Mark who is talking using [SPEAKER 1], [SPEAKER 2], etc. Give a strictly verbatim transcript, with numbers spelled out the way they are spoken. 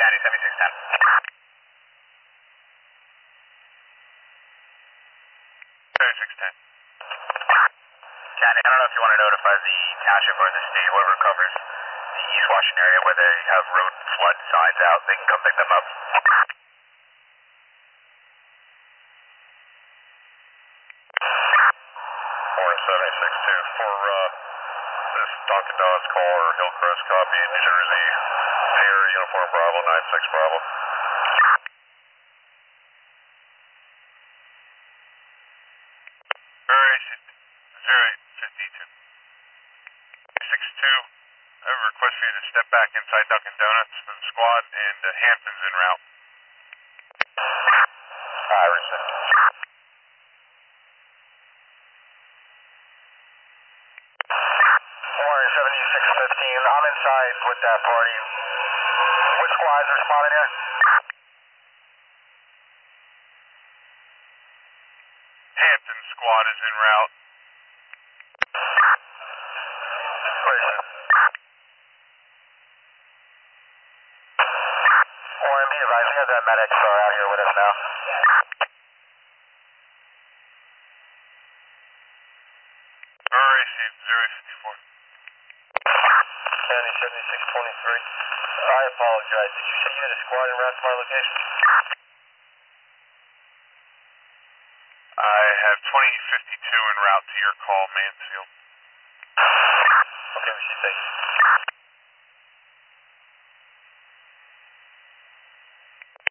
[SPEAKER 1] County seventy-six ten. seventy-six ten. County, I don't know if you want to notify the township or the state, whoever covers the East Washington area where they have road flood signs out. They can come pick them up. Warren seventy-six two for uh, this Dunkin' Donuts call or Hillcrest copy, New Jersey, Sierra Uniform Bravo nine six Bravo. zero fifty-two. six two, I have a request for you to step back inside Dunkin' Donuts for the squad, and uh, Hampton's en route. I received. Warren seventy-six fifteen, I'm inside with that party. Which squads are spotted here? Hampton squad is en route. Warren, be advised, we have that medic star out here with us now. Received zero fifty-four. County seventy-six twenty-three. I apologize. Did you say you had a squad en route to my location? I have twenty fifty-two en route to your call, Mansfield. Okay, we should take.